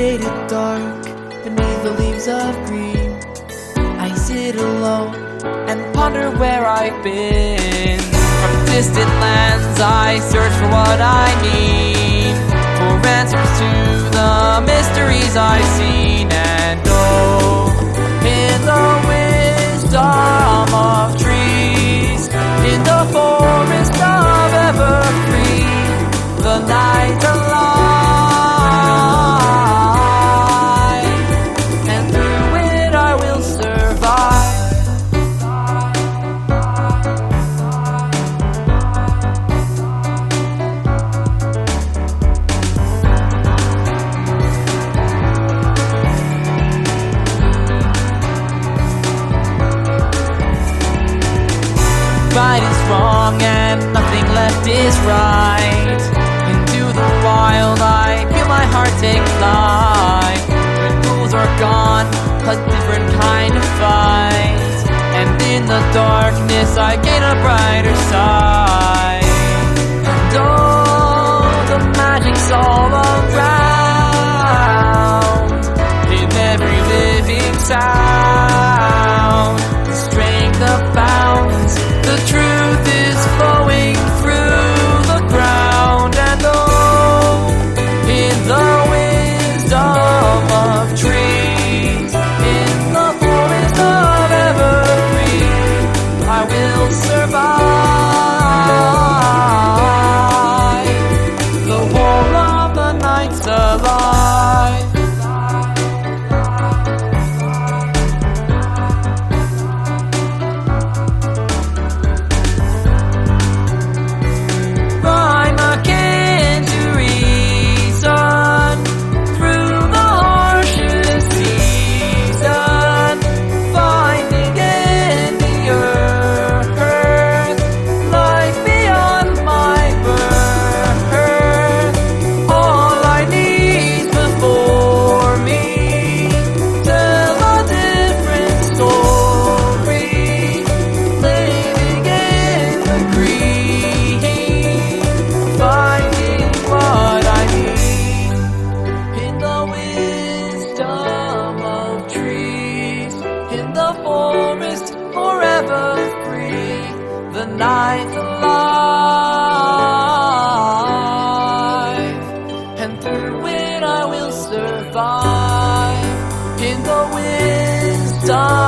faded dark beneath the leaves of green, I sit alone and ponder where I've been. From distant lands I search for what I need, for answers to the mysteries I've seen. And oh, in the wisdom of trees, in the forest of evergreen, the night alive, and through it I will survive. Right is wrong and nothing left is right. Into the wild I feel my heart take flight. When rules are gone, a different kind of fight, and in the darkness I gain a brighter side. And oh, the magic's all around, in every living sound. The strength abounds, the truth is flowing through the ground. And oh, in the wisdom of trees, in the forest of evergreen, I will survive. The whole of the night's alive. In the forest, forever free, the night's alive, and through it I will survive. In the wisdom